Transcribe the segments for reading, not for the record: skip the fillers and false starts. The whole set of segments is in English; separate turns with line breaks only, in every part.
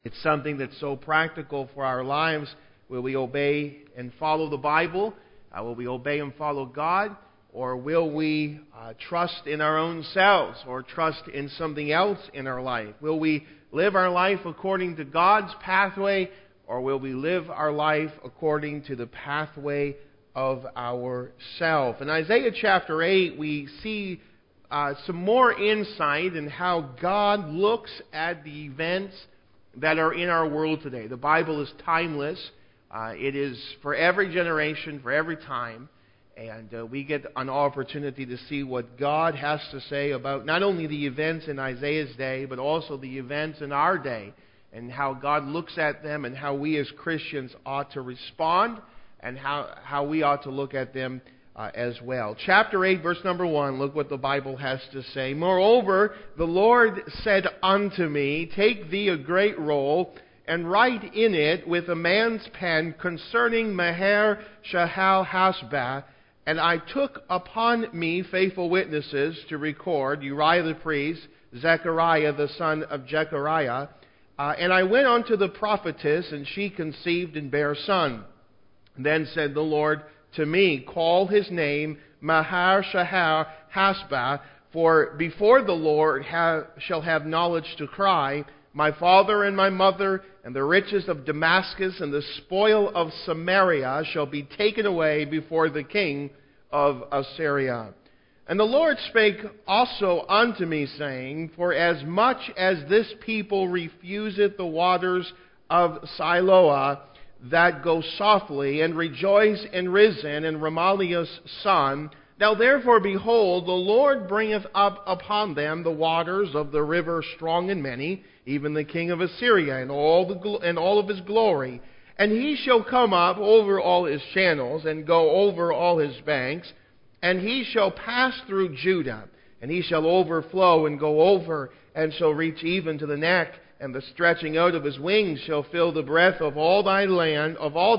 It's something that's so practical for our lives. Will we obey and follow the Bible? Will we obey and follow God? Or will we trust in our own selves or trust in something else in our life? Will we live our life according to God's pathway, or will we live our life according to the pathway of ourself? In Isaiah chapter 8, we see some more insight in how God looks at the events that are in our world today. The Bible is timeless. It is for every generation, for every time. And we get an opportunity to see what God has to say about not only the events in Isaiah's day, but also the events in our day, and how God looks at them, and how we as Christians ought to respond, and how we ought to look at them as well. Chapter 8, verse number 1, look what the Bible has to say. Moreover, the Lord said unto me, Take thee a great roll, and write in it with a man's pen concerning Maher Shahal Hashbah. And I took upon me faithful witnesses to record Uriah the priest, Zechariah the son of Jechariah. And I went unto the prophetess, and she conceived and bare a son. Then said the Lord to me, Call his name Maher Shahal Hashbah, for before the Lord shall have knowledge to cry, My father and my mother, and the riches of Damascus, and the spoil of Samaria shall be taken away before the king of Assyria. And the Lord spake also unto me, saying, For as much as this people refuseth the waters of Siloah, that go softly, and rejoice in Rezin and Remaliah's son, now therefore, behold, the Lord bringeth up upon them the waters of the river strong and many, even the king of Assyria, and all of his glory. And he shall come up over all his channels, and go over all his banks, and he shall pass through Judah, and he shall overflow and go over, and shall reach even to the neck, and the stretching out of his wings shall fill the breadth of all thy land,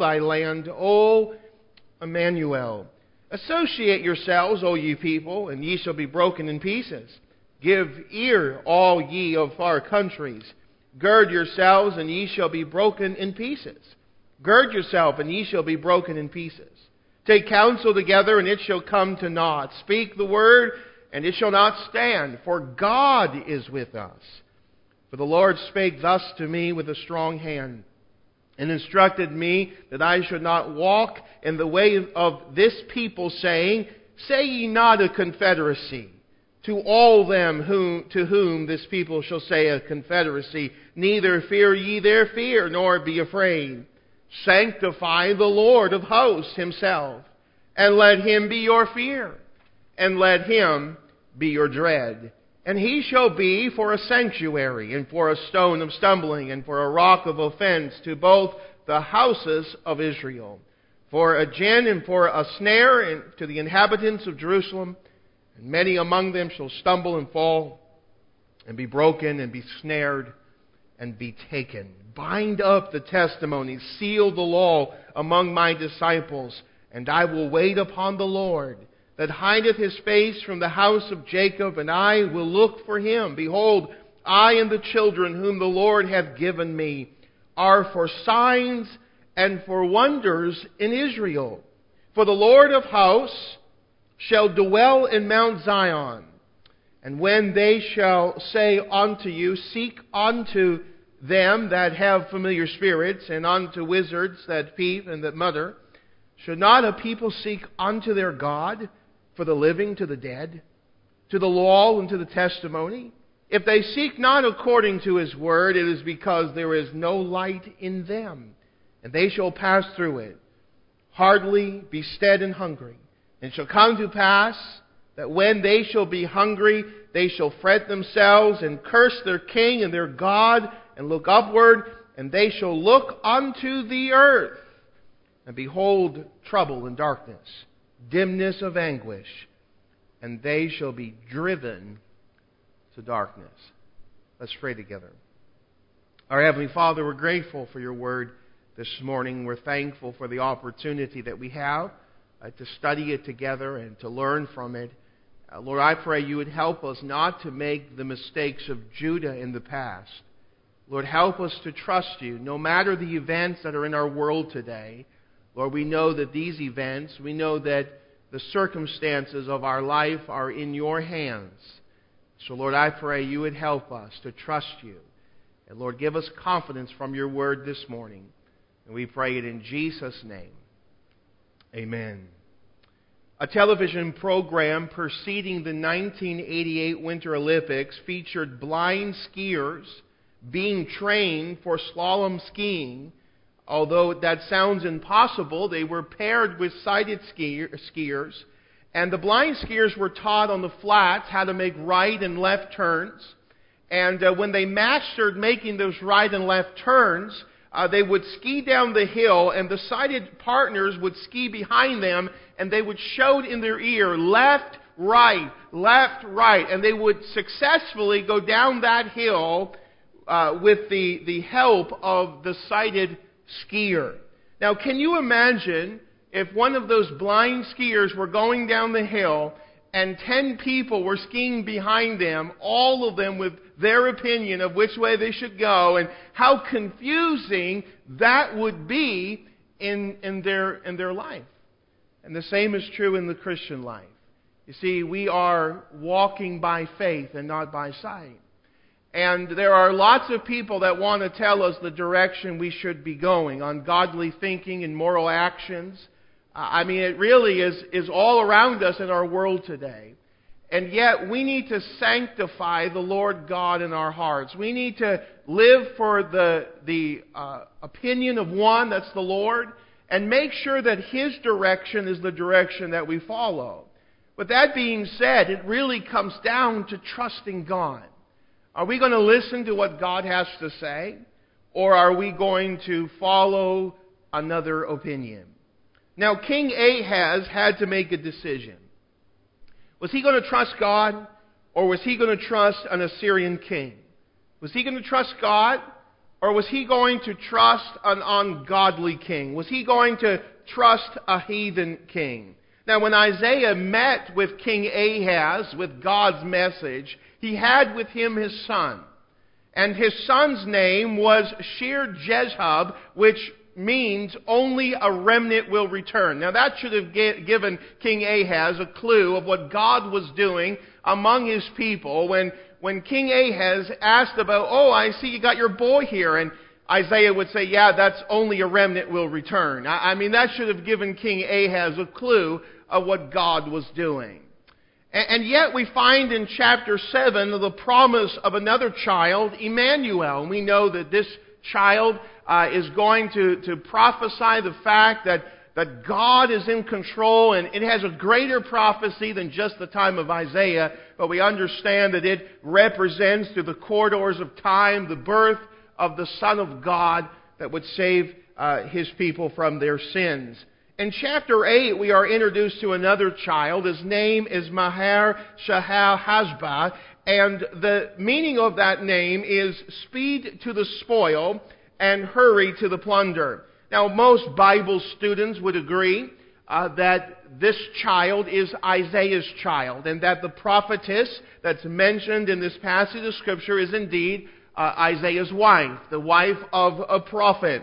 O Emmanuel. Associate yourselves, O ye people, and ye shall be broken in pieces. Give ear, all ye of far countries. Gird yourselves, and ye shall be broken in pieces. Gird yourself, and ye shall be broken in pieces. Take counsel together, and it shall come to naught. Speak the word, and it shall not stand, for God is with us. For the Lord spake thus to me with a strong hand, and instructed me that I should not walk in the way of this people, saying, Say ye not a confederacy. To all them to whom this people shall say a confederacy, neither fear ye their fear, nor be afraid. Sanctify the Lord of hosts himself, and let him be your fear, and let him be your dread. And he shall be for a sanctuary, and for a stone of stumbling, and for a rock of offense to both the houses of Israel, for a gin and for a snare and to the inhabitants of Jerusalem. And many among them shall stumble and fall, and be broken, and be snared, and be taken. Bind up the testimony, seal the law among my disciples, and I will wait upon the Lord, that hideth his face from the house of Jacob, and I will look for him. Behold, I and the children whom the Lord hath given me are for signs and for wonders in Israel. For the Lord of hosts shall dwell in Mount Zion. And when they shall say unto you, Seek unto them that have familiar spirits, and unto wizards that peep and that mutter, should not a people seek unto their God, for the living to the dead, to the law and to the testimony? If they seek not according to his word, it is because there is no light in them. And they shall pass through it, hardly be stead and hungry. And it shall come to pass that when they shall be hungry, they shall fret themselves and curse their king and their God, and look upward, and they shall look unto the earth, and behold trouble and darkness, dimness of anguish, and they shall be driven to darkness. Let's pray together. Our Heavenly Father, we're grateful for your word this morning. We're thankful for the opportunity that we have to study it together and to learn from it. Lord, I pray you would help us not to make the mistakes of Judah in the past. Lord, help us to trust you, no matter the events that are in our world today. Lord, we know that these events, we know that the circumstances of our life are in your hands. So, Lord, I pray you would help us to trust you. And, Lord, give us confidence from your word this morning. And we pray it in Jesus' name. Amen. A television program preceding the 1988 Winter Olympics featured blind skiers being trained for slalom skiing. Although that sounds impossible, they were paired with sighted skiers. And the blind skiers were taught on the flats how to make right and left turns. And when they mastered making those right and left turns, they would ski down the hill, and the sighted partners would ski behind them, and they would shout in their ear, left, right, and they would successfully go down that hill with the help of the sighted skier. Now, can you imagine if one of those blind skiers were going down the hill and 10 people were skiing behind them, all of them with their opinion of which way they should go, and how confusing that would be in their life. And the same is true in the Christian life. You see, we are walking by faith and not by sight. And there are lots of people that want to tell us the direction we should be going on godly thinking and moral actions. It really is all around us in our world today. And yet we need to sanctify the Lord God in our hearts. We need to live for the opinion of one, that's the Lord, and make sure that His direction is the direction that we follow. But that being said, it really comes down to trusting God. Are we going to listen to what God has to say? Or are we going to follow another opinion? Now, King Ahaz had to make a decision. Was he going to trust God, or was he going to trust an Assyrian king? Was he going to trust God, or was he going to trust an ungodly king? Was he going to trust a heathen king? Now, when Isaiah met with King Ahaz with God's message, he had with him his son. And his son's name was Shear-Jashub, which means only a remnant will return. Now that should have given King Ahaz a clue of what God was doing among his people. When King Ahaz asked about, I see you got your boy here, and Isaiah would say, yeah, that's only a remnant will return. That should have given King Ahaz a clue of what God was doing. And yet we find in chapter 7 the promise of another child, Emmanuel. And we know that this child is going to prophesy the fact that God is in control, and it has a greater prophecy than just the time of Isaiah, but we understand that it represents through the corridors of time the birth of the Son of God that would save His people from their sins. In chapter 8, we are introduced to another child. His name is Maher-Shalal-Hash-Baz, and the meaning of that name is speed to the spoil and hurry to the plunder. Now, most Bible students would agree that this child is Isaiah's child, and that the prophetess that's mentioned in this passage of Scripture is indeed Isaiah's wife, the wife of a prophet.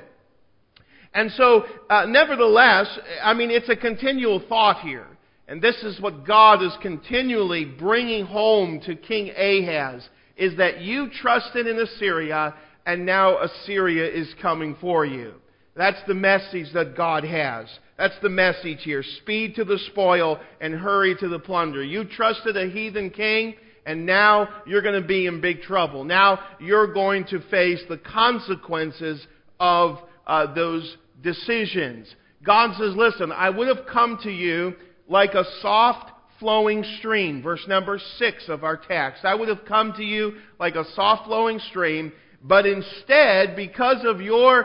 And so, nevertheless, it's a continual thought here. And this is what God is continually bringing home to King Ahaz, is that you trusted in Assyria, and now Assyria is coming for you. That's the message that God has. That's the message here. Speed to the spoil and hurry to the plunder. You trusted a heathen king, and now you're going to be in big trouble. Now you're going to face the consequences of those decisions. God says, listen, I would have come to you like a soft flowing stream. Verse number 6 of our text. I would have come to you like a soft flowing stream, but instead, because of your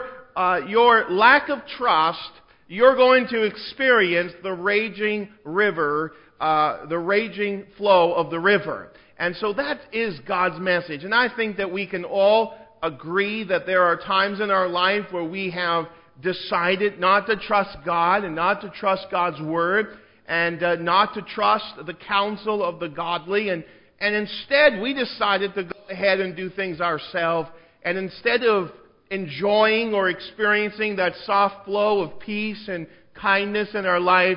lack of trust, you're going to experience the raging river, the raging flow of the river. And so that is God's message. And I think that we can all agree that there are times in our life where we have decided not to trust God and not to trust God's Word and not to trust the counsel of the godly. And instead we decided to go ahead and do things ourselves. And instead of enjoying or experiencing that soft flow of peace and kindness in our life,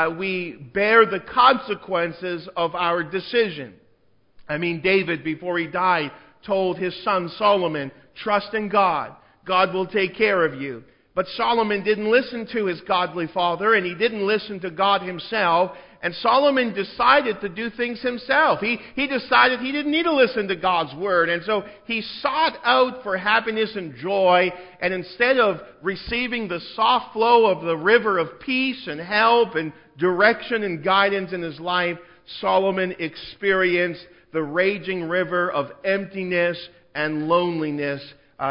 we bear the consequences of our decision. I mean, David, before he died, told his son Solomon, trust in God. God will take care of you. But Solomon didn't listen to his godly father, and he didn't listen to God himself. And Solomon decided to do things himself. He decided he didn't need to listen to God's word. And so he sought out for happiness and joy. And instead of receiving the soft flow of the river of peace and help and direction and guidance in his life, Solomon experienced the raging river of emptiness and loneliness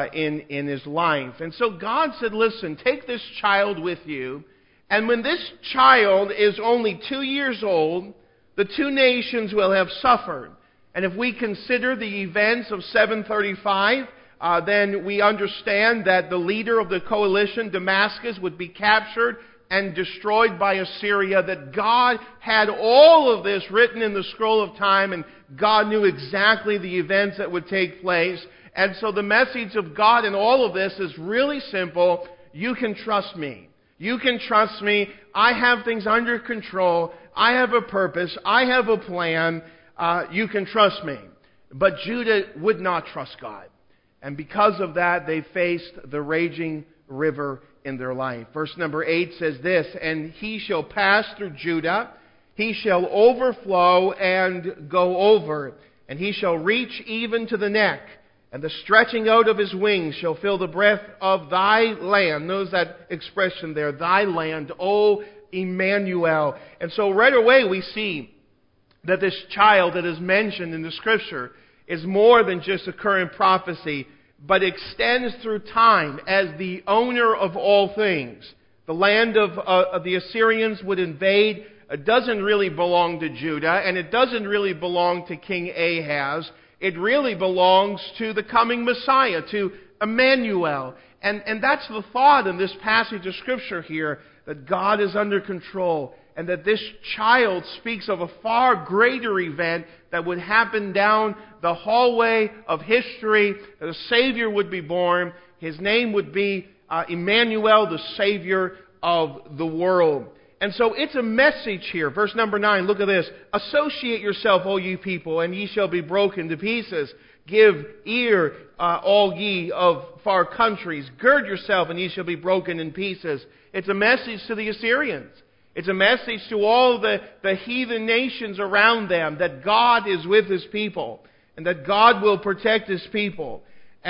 in his life. And so God said, listen, take this child with you. And when this child is only 2 years old, the two nations will have suffered. And if we consider the events of 735, then we understand that the leader of the coalition, Damascus, would be captured and destroyed by Assyria, that God had all of this written in the scroll of time, and God knew exactly the events that would take place. And so the message of God in all of this is really simple. You can trust me. You can trust me. I have things under control. I have a purpose. I have a plan. You can trust me. But Judah would not trust God. And because of that, they faced the raging river in their life. Verse number 8 says this, and he shall pass through Judah. He shall overflow and go over. And he shall reach even to the neck. And the stretching out of his wings shall fill the breadth of thy land. Notice that expression there, thy land, O Emmanuel. And so right away we see that this child that is mentioned in the Scripture is more than just a current prophecy, but extends through time as the owner of all things. The land of the Assyrians would invade. It doesn't really belong to Judah, and it doesn't really belong to King Ahaz. It really belongs to the coming Messiah, to Emmanuel. And that's the thought in this passage of Scripture here, that God is under control, and that this child speaks of a far greater event that would happen down the hallway of history. That a Savior would be born. His name would be Emmanuel, the Savior of the world. And so it's a message here. Verse number 9, look at this. Associate yourself, O ye people, and ye shall be broken to pieces. Give ear, all ye of far countries. Gird yourself, and ye shall be broken in pieces. It's a message to the Assyrians. It's a message to all the heathen nations around them that God is with His people, and that God will protect His people.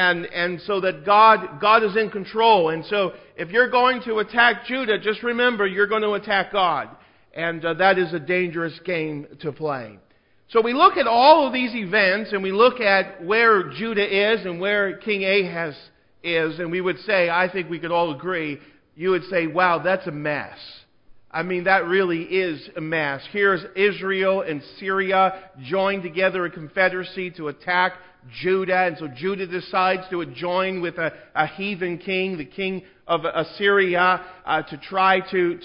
And so that God is in control. And so if you're going to attack Judah, just remember you're going to attack God. And that is a dangerous game to play. So we look at all of these events, and we look at where Judah is and where King Ahaz is, and we would say, I think we could all agree, you would say, wow, that's a mess. I mean, that really is a mess. Here's Israel and Syria joined together a confederacy to attack Judah. And so Judah decides to join with a heathen king, the king of Assyria, to try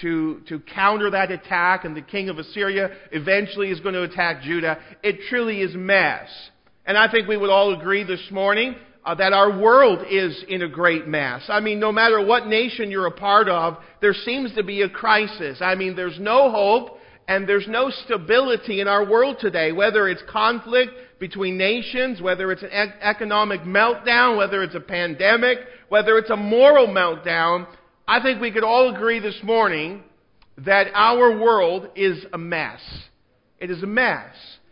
to counter that attack. And the king of Assyria eventually is going to attack Judah. It truly is a mess. And I think we would all agree this morning that our world is in a great mess. I mean, no matter what nation you're a part of, there seems to be a crisis. I mean, there's no hope and there's no stability in our world today, whether it's conflict between nations, whether it's an economic meltdown, whether it's a pandemic, whether it's a moral meltdown. I think we could all agree this morning that our world is a mess. It is a mess.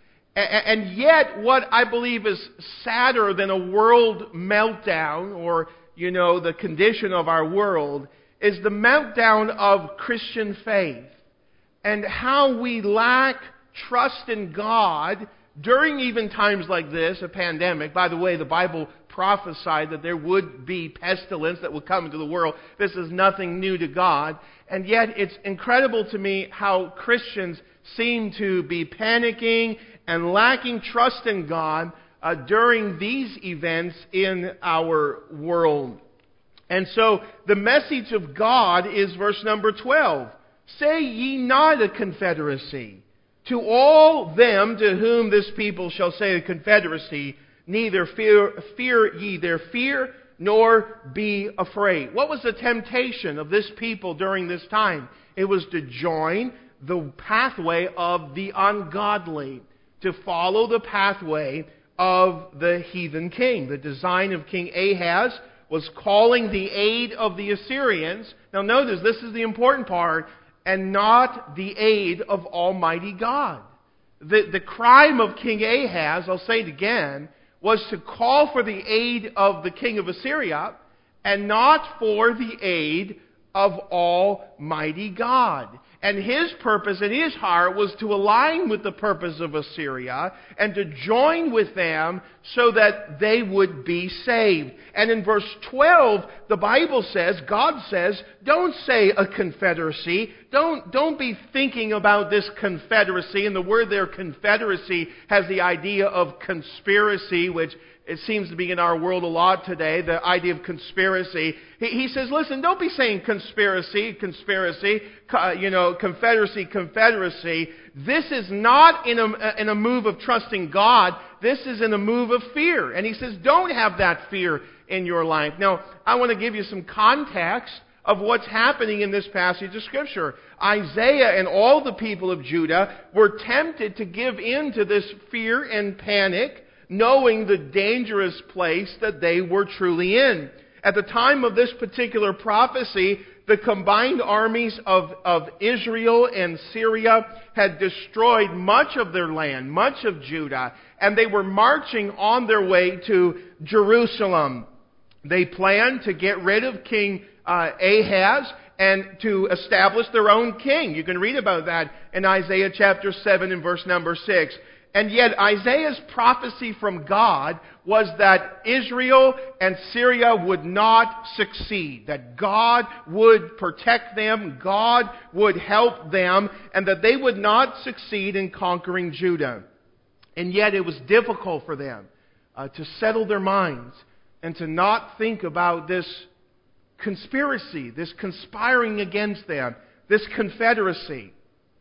And yet, what I believe is sadder than a world meltdown, or, the condition of our world, is the meltdown of Christian faith. And how we lack trust in God during even times like this, a pandemic. By the way, the Bible prophesied that there would be pestilence that would come into the world. This is nothing new to God. And yet, it's incredible to me how Christians seem to be panicking and lacking trust in God during these events in our world. And so the message of God is verse number 12. Say ye not a confederacy. To all them to whom this people shall say a confederacy, Neither fear ye their fear, nor be afraid. What was the temptation of this people during this time? It was to join the pathway of the ungodly, to follow the pathway of the heathen king. The design of King Ahaz was calling the aid of the Assyrians. Now notice, this is the important part, and not the aid of Almighty God. The crime of King Ahaz, I'll say it again, was to call for the aid of the king of Assyria and not for the aid of Almighty God. And his purpose in his heart was to align with the purpose of Assyria and to join with them so that they would be saved. And in verse 12, the Bible says, God says, don't say a confederacy. Don't be thinking about this confederacy. And the word there, confederacy, has the idea of conspiracy, which it seems to be in our world a lot today, the idea of conspiracy. He says, listen, don't be saying confederacy. This is not in a move of trusting God. This is in a move of fear. And he says, don't have that fear in your life. Now, I want to give you some context of what's happening in this passage of Scripture. Isaiah and all the people of Judah were tempted to give in to this fear and panic, knowing the dangerous place that they were truly in. At the time of this particular prophecy, the combined armies of Israel and Syria had destroyed much of their land, much of Judah, and they were marching on their way to Jerusalem. They planned to get rid of King Ahaz and to establish their own king. You can read about that in Isaiah chapter 7 and verse number 6. And yet Isaiah's prophecy from God was that Israel and Syria would not succeed, that God would protect them, God would help them, and that they would not succeed in conquering Judah. And yet it was difficult for them to settle their minds and to not think about this conspiracy, this conspiring against them, this confederacy,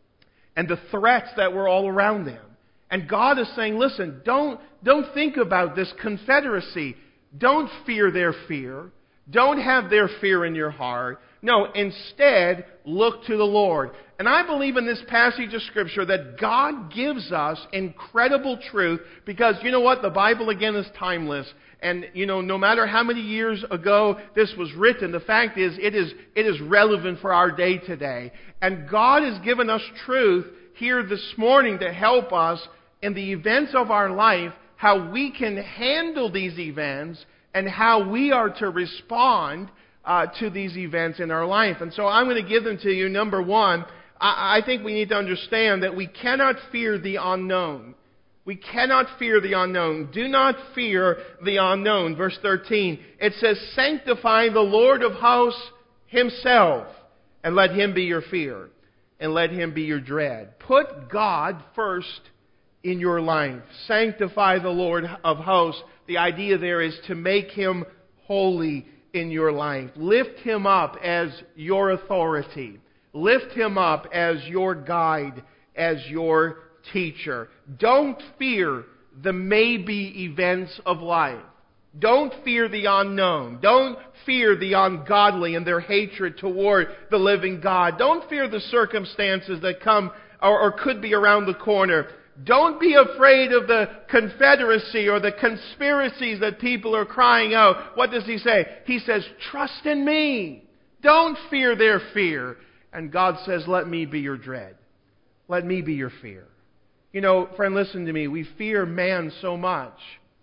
and the threats that were all around them. And God is saying, listen, don't think about this confederacy. Don't fear their fear. Don't have their fear in your heart. No, instead, look to the Lord. And I believe in this passage of Scripture that God gives us incredible truth because, you know what? The Bible, again, is timeless. And, no matter how many years ago this was written, the fact is, it is relevant for our day today. And God has given us truth here this morning to help us in the events of our life, how we can handle these events and how we are to respond to these events in our life. And so I'm going to give them to you. Number one, I think we need to understand that we cannot fear the unknown. We cannot fear the unknown. Do not fear the unknown. Verse 13, it says, sanctify the Lord of hosts himself, and let him be your fear, and let him be your dread. Put God first in your life. Sanctify the Lord of hosts. The idea there is to make him holy in your life. Lift him up as your authority. Lift him up as your guide, as your teacher. Don't fear the maybe events of life. Don't fear the unknown. Don't fear the ungodly and their hatred toward the living God. Don't fear the circumstances that come or could be around the corner. Don't be afraid of the confederacy or the conspiracies that people are crying out. What does he say? He says, trust in me. Don't fear their fear. And God says, let me be your dread. Let me be your fear. Friend, listen to me. We fear man so much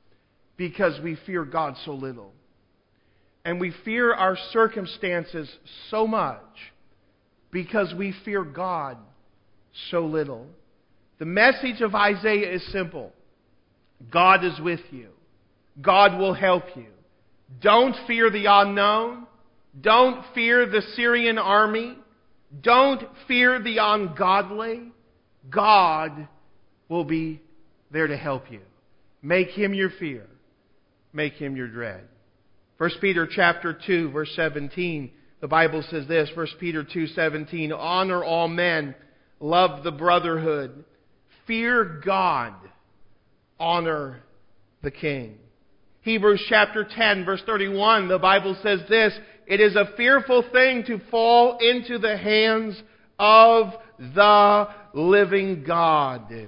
because we fear God so little. And we fear our circumstances so much because we fear God so little. The message of Isaiah is simple. God is with you. God will help you. Don't fear the unknown. Don't fear the Syrian army. Don't fear the ungodly. God will be there to help you. Make him your fear. Make him your dread. 1 Peter chapter 2, verse 17. The Bible says this, 1 Peter 2:17, honor all men, love the brotherhood, fear God, honor the King. Hebrews chapter 10, verse 31, the Bible says this, "It is a fearful thing to fall into the hands of the living God."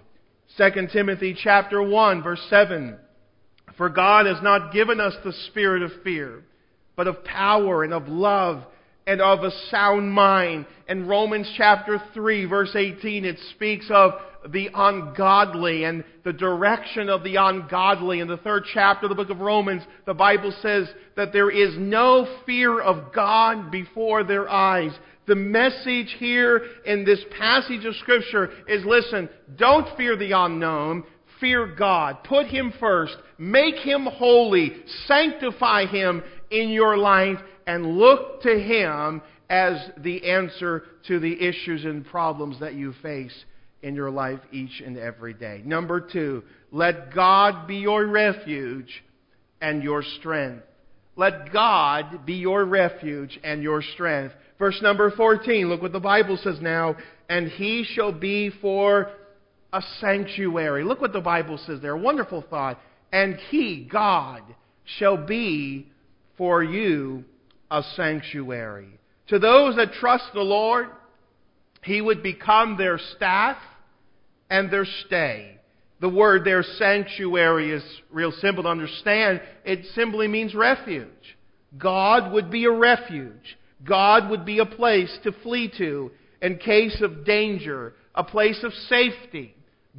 2 Timothy chapter 1, verse 7, "For God has not given us the spirit of fear, but of power and of love and of a sound mind." In Romans chapter 3, verse 18, it speaks of the ungodly and the direction of the ungodly. In the 3rd chapter of the book of Romans, the Bible says that there is no fear of God before their eyes. The message here in this passage of Scripture is, listen, don't fear the unknown. Fear God. Put Him first. Make Him holy. Sanctify Him in your life and look to Him as the answer to the issues and problems that you face in your life each and every day. Number 2, let God be your refuge and your strength. Let God be your refuge and your strength. Verse number 14, look what the Bible says now. "And He shall be for a sanctuary." Look what the Bible says there. A wonderful thought. "And He, God, shall be for you a sanctuary." To those that trust the Lord, He would become their staff and their stay. The word there, sanctuary, is real simple to understand. It simply means refuge. God would be a refuge. God would be a place to flee to in case of danger, a place of safety.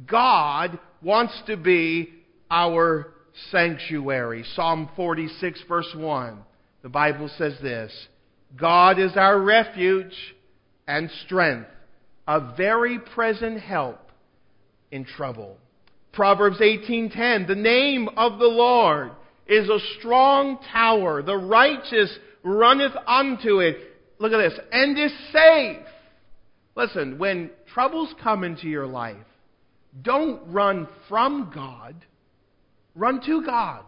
God wants to be our sanctuary. Psalm 46, verse 1. The Bible says this, "God is our refuge and strength, a very present help in trouble." Proverbs 18:10, "The name of the Lord is a strong tower. The righteous runneth unto it." Look at this. "And is safe." Listen, when troubles come into your life, don't run from God. Run to God.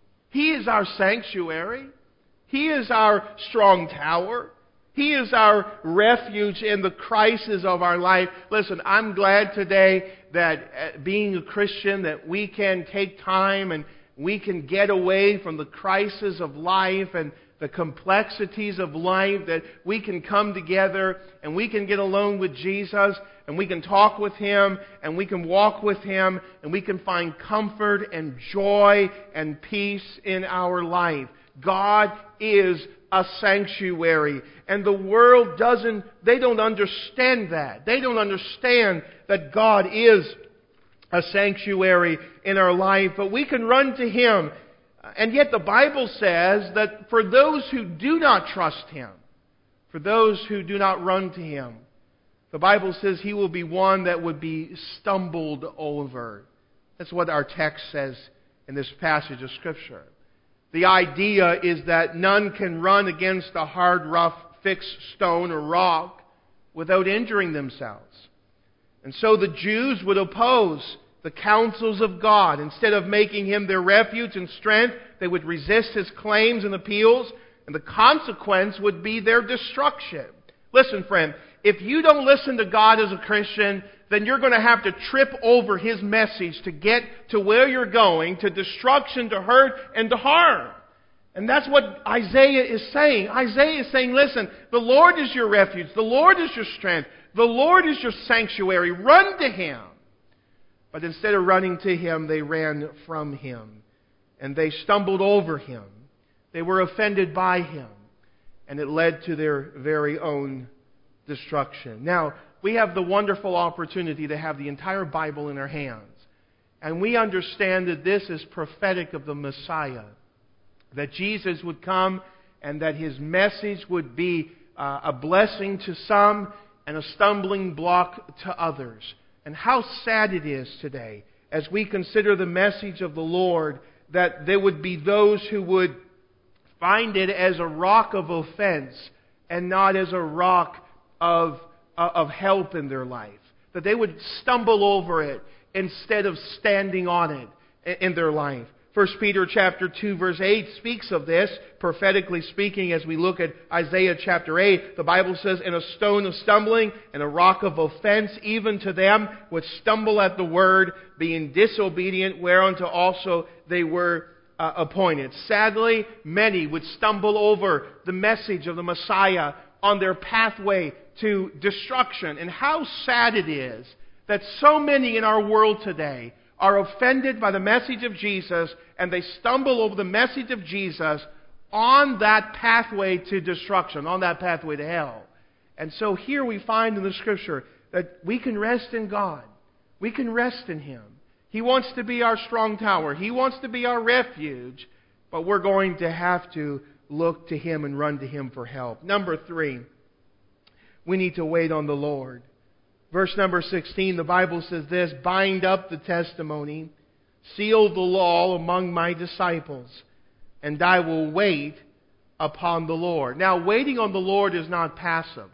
He is our sanctuary. He is our strong tower. He is our refuge in the crisis of our life. Listen, I'm glad today that being a Christian, that we can take time and we can get away from the crisis of life and the complexities of life, that we can come together and we can get alone with Jesus and we can talk with Him and we can walk with Him and we can find comfort and joy and peace in our life. God is a sanctuary. And the world they don't understand that. They don't understand that God is a sanctuary in our life. But we can run to Him. And yet the Bible says that for those who do not trust Him, for those who do not run to Him, the Bible says He will be one that would be stumbled over. That's what our text says in this passage of Scripture. The idea is that none can run against a hard, rough, fixed stone or rock without injuring themselves. And so the Jews would oppose the counsels of God. Instead of making Him their refuge and strength, they would resist His claims and appeals, and the consequence would be their destruction. Listen, friend, if you don't listen to God as a Christian, then you're going to have to trip over His message to get to where you're going, to destruction, to hurt, and to harm. And that's what Isaiah is saying. Isaiah is saying, listen, the Lord is your refuge. The Lord is your strength. The Lord is your sanctuary. Run to Him. But instead of running to Him, they ran from Him. And they stumbled over Him. They were offended by Him. And it led to their very own destruction. Now, we have the wonderful opportunity to have the entire Bible in our hands. And we understand that this is prophetic of the Messiah. That Jesus would come and that His message would be a blessing to some and a stumbling block to others. And how sad it is today as we consider the message of the Lord that there would be those who would find it as a rock of offense and not as a rock of help in their life. That they would stumble over it instead of standing on it in their life. 1 Peter chapter 2 verse 8 speaks of this, prophetically speaking, as we look at Isaiah chapter 8. The Bible says, "And a stone of stumbling and a rock of offense, even to them which stumble at the word, being disobedient, whereunto also they were appointed." Sadly, many would stumble over the message of the Messiah on their pathway to destruction. And how sad it is that so many in our world today are offended by the message of Jesus, and they stumble over the message of Jesus on that pathway to destruction, on that pathway to hell. And so here we find in the Scripture that we can rest in God. We can rest in Him. He wants to be our strong tower. He wants to be our refuge. But we're going to have to look to Him and run to Him for help. Number 3, we need to wait on the Lord. Verse number 16, the Bible says this, "Bind up the testimony, seal the law among my disciples, and I will wait upon the Lord." Now, waiting on the Lord is not passive.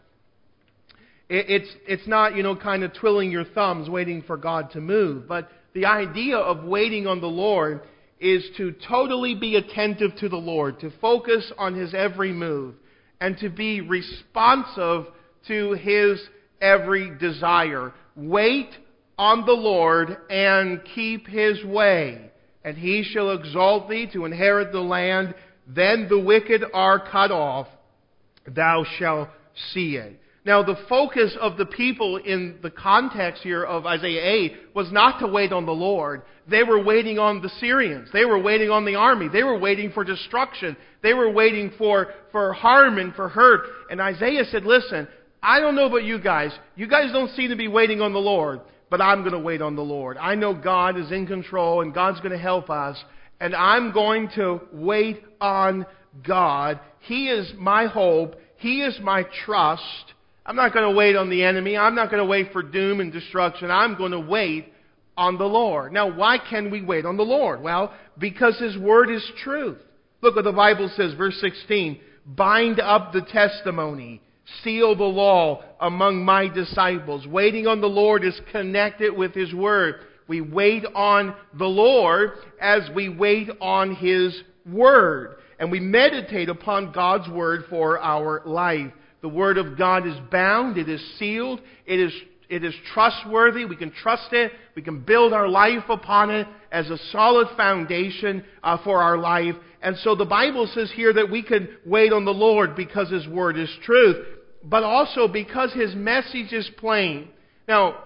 It's not, kind of twiddling your thumbs waiting for God to move. But the idea of waiting on the Lord is to totally be attentive to the Lord, to focus on His every move, and to be responsive to His every desire. Wait on the Lord and keep His way, and He shall exalt thee to inherit the land. Then the wicked are cut off. Thou shalt see it. Now, the focus of the people in the context here of Isaiah 8 was not to wait on the Lord. They were waiting on the Syrians. They were waiting on the army. They were waiting for destruction. They were waiting for harm and for hurt. And Isaiah said, "Listen, I don't know about you guys. You guys don't seem to be waiting on the Lord, but I'm going to wait on the Lord. I know God is in control and God's going to help us, and I'm going to wait on God. He is my hope. He is my trust. I'm not going to wait on the enemy. I'm not going to wait for doom and destruction. I'm going to wait on the Lord." Now, why can we wait on the Lord? Well, because His Word is truth. Look what the Bible says, verse 16, "Bind up the testimony, seal the law among my disciples." Waiting on the Lord is connected with His Word. We wait on the Lord as we wait on His Word. And we meditate upon God's Word for our life. The Word of God is bound. It is sealed. It is trustworthy. We can trust it. We can build our life upon it as a solid foundation for our life. And so the Bible says here that we can wait on the Lord because His Word is truth, but also because His message is plain. Now,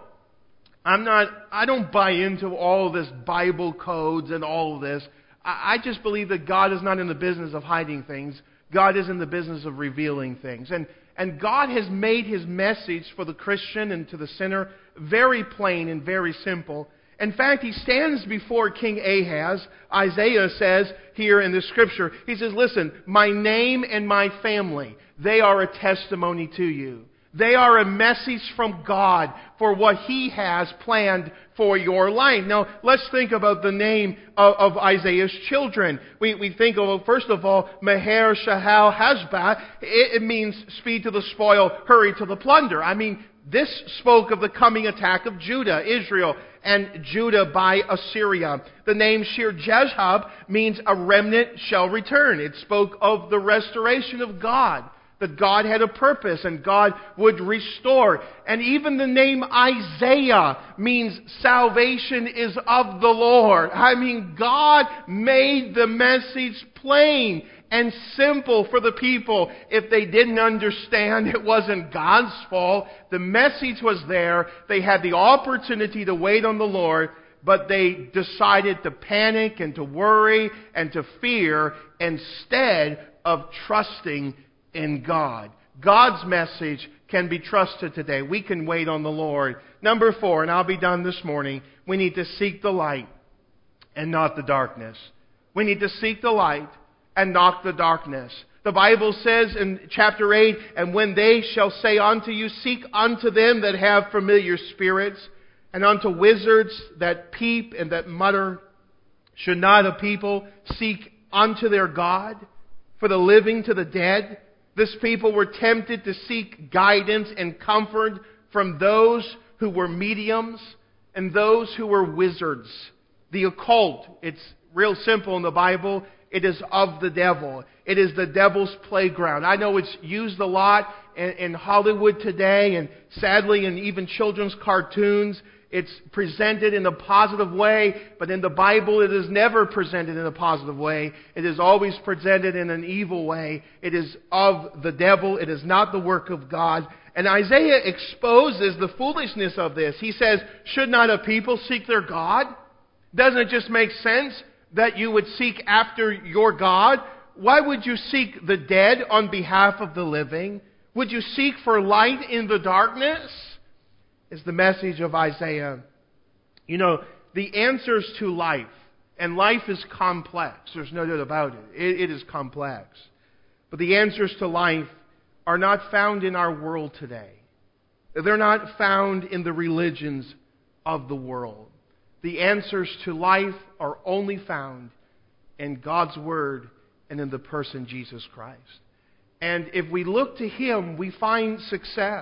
I don't buy into all of this Bible codes and all of this. I just believe that God is not in the business of hiding things. God is in the business of revealing things. And God has made His message for the Christian and to the sinner very plain and very simple. In fact, He stands before King Ahaz. Isaiah says here in the Scripture, he says, "Listen, my name and my family, they are a testimony to you. They are a message from God for what He has planned for your life." Now, let's think about the name of Isaiah's children. We think of, first of all, Maher Shahal Hashbah. It means speed to the spoil, hurry to the plunder. I mean, this spoke of the coming attack of Judah, Israel, and Judah by Assyria. The name Shir Jezhab means a remnant shall return. It spoke of the restoration of God, that God had a purpose and God would restore. And even the name Isaiah means salvation is of the Lord. I mean, God made the message plain and simple for the people. If they didn't understand, it wasn't God's fault. The message was there. They had the opportunity to wait on the Lord, but they decided to panic and to worry and to fear instead of trusting in God. God's message can be trusted today. We can wait on the Lord. Number 4, and I'll be done this morning, we need to seek the light and not the darkness. We need to seek the light and not the darkness. The Bible says in chapter 8, "And when they shall say unto you, seek unto them that have familiar spirits, and unto wizards that peep and that mutter, should not a people seek unto their God, for the living to the dead?" This people were tempted to seek guidance and comfort from those who were mediums and those who were wizards. The occult, it's real simple in the Bible. It is of the devil. It is the devil's playground. I know it's used a lot in Hollywood today, and sadly in even children's cartoons. It's presented in a positive way, but in the Bible it is never presented in a positive way. It is always presented in an evil way. It is of the devil. It is not the work of God. And Isaiah exposes the foolishness of this. He says, should not a people seek their God? Doesn't it just make sense that you would seek after your God? Why would you seek the dead on behalf of the living? Would you seek for light in the darkness? Is the message of Isaiah. You know, the answers to life, and life is complex. There's no doubt about it. It is complex. But the answers to life are not found in our world today. They're not found in the religions of the world. The answers to life are only found in God's Word and in the person Jesus Christ. And if we look to Him, we find success.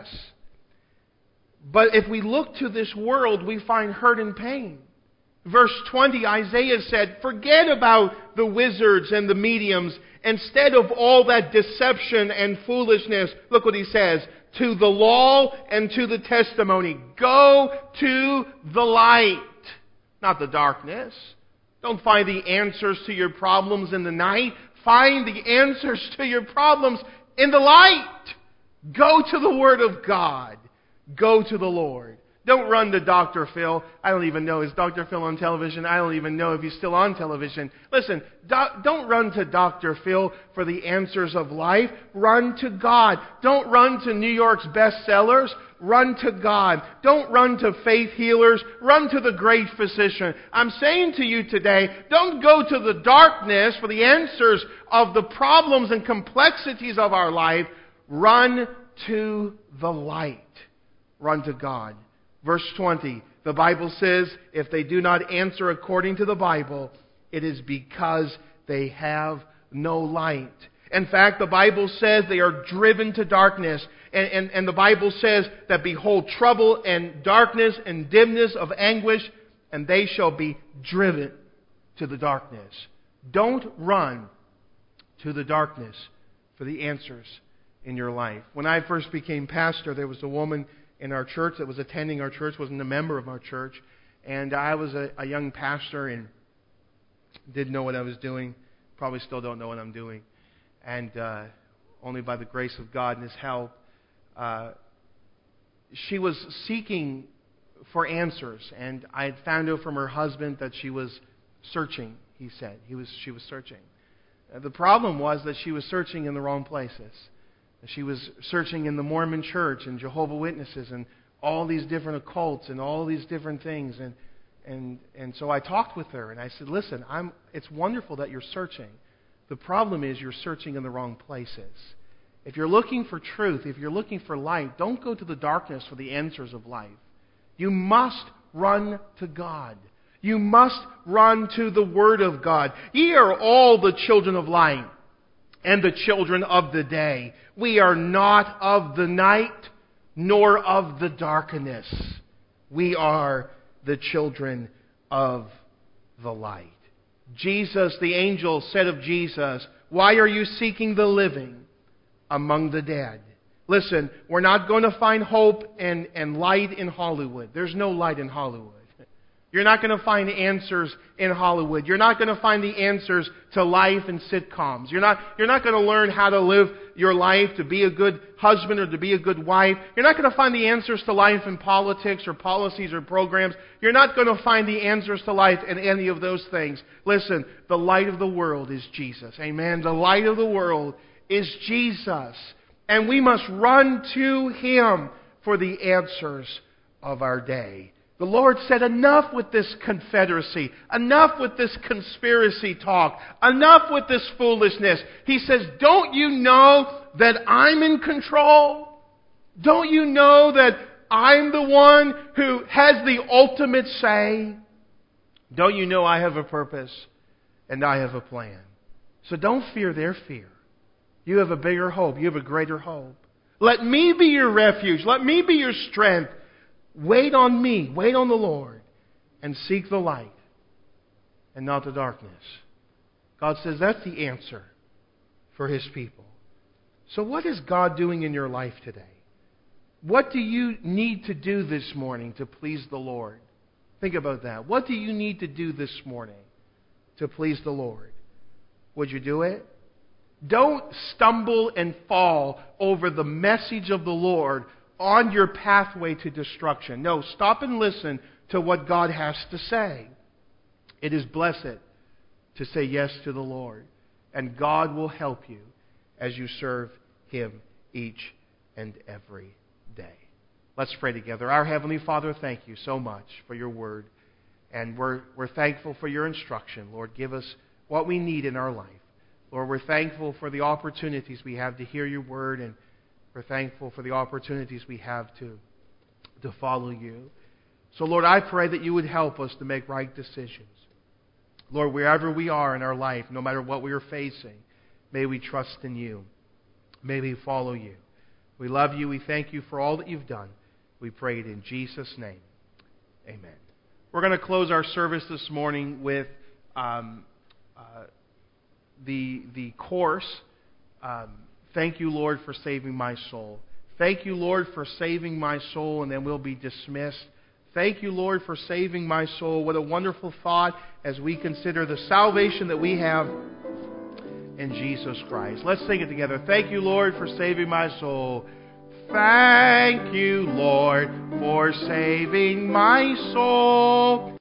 But if we look to this world, we find hurt and pain. Verse 20, Isaiah said, forget about the wizards and the mediums. Instead of all that deception and foolishness, look what he says, to the law and to the testimony. Go to the light, not the darkness. Don't find the answers to your problems in the night. Find the answers to your problems in the light. Go to the Word of God. Go to the Lord. Don't run to Dr. Phil. I don't even know. Is Dr. Phil on television? I don't even know if he's still on television. Listen, don't run to Dr. Phil for the answers of life. Run to God. Don't run to New York's bestsellers. Run to God. Don't run to faith healers. Run to the great physician. I'm saying to you today, don't go to the darkness for the answers of the problems and complexities of our life. Run to the light. Run to God. Verse 20, the Bible says, if they do not answer according to the Bible, it is because they have no light. In fact, the Bible says they are driven to darkness. And the Bible says that behold, trouble and darkness and dimness of anguish, and they shall be driven to the darkness. Don't run to the darkness for the answers in your life. When I first became pastor, there was a woman in our church that was attending our church, wasn't a member of our church. And I was a young pastor and didn't know what I was doing. Probably still don't know what I'm doing. And only by the grace of God and His help, she was seeking for answers. And I had found out from her husband that she was searching, he said. She was searching. The problem was that she was searching in the wrong places. She was searching in the Mormon Church and Jehovah's Witnesses and all these different occults and all these different things. And so I talked with her and I said, listen, it's wonderful that you're searching. The problem is you're searching in the wrong places. If you're looking for truth, if you're looking for light, don't go to the darkness for the answers of life. You must run to God. You must run to the Word of God. Ye are all the children of light and the children of the day. We are not of the night, nor of the darkness. We are the children of the light. Jesus, the angel, said of Jesus, why are you seeking the living among the dead? Listen, we're not going to find hope and light in Hollywood. There's no light in Hollywood. You're not going to find answers in Hollywood. You're not going to find the answers to life in sitcoms. You're not going to learn how to live your life to be a good husband or to be a good wife. You're not going to find the answers to life in politics or policies or programs. You're not going to find the answers to life in any of those things. Listen, the light of the world is Jesus. Amen. The light of the world is Jesus. And we must run to Him for the answers of our day. The Lord said, enough with this confederacy. Enough with this conspiracy talk. Enough with this foolishness. He says, don't you know that I'm in control? Don't you know that I'm the one who has the ultimate say? Don't you know I have a purpose and I have a plan? So don't fear their fear. You have a bigger hope. You have a greater hope. Let me be your refuge. Let me be your strength. Wait on me. Wait on the Lord. And seek the light. and not the darkness. God says that's the answer for His people. So what is God doing in your life today? What do you need to do this morning to please the Lord? Think about that. What do you need to do this morning to please the Lord? Would you do it? Don't stumble and fall over the message of the Lord on your pathway to destruction. No, stop and listen to what God has to say. It is blessed to say yes to the Lord, and God will help you as you serve Him each and every day. Let's pray together. Our Heavenly Father, thank you so much for your word, and we're thankful for your instruction. Lord, give us what we need in our life. Lord, we're thankful for the opportunities we have to hear your word, and we're thankful for the opportunities we have to follow you. So, Lord, I pray that you would help us to make right decisions. Lord, wherever we are in our life, no matter what we are facing, may we trust in you. May we follow you. We love you. We thank you for all that you've done. We pray it in Jesus' name. Amen. We're going to close our service this morning with the chorus, Thank you, Lord, for saving my soul. Thank you, Lord, for saving my soul, and then we'll be dismissed. Thank you, Lord, for saving my soul. What a wonderful thought as we consider the salvation that we have in Jesus Christ. Let's sing it together. Thank you, Lord, for saving my soul. Thank you, Lord, for saving my soul.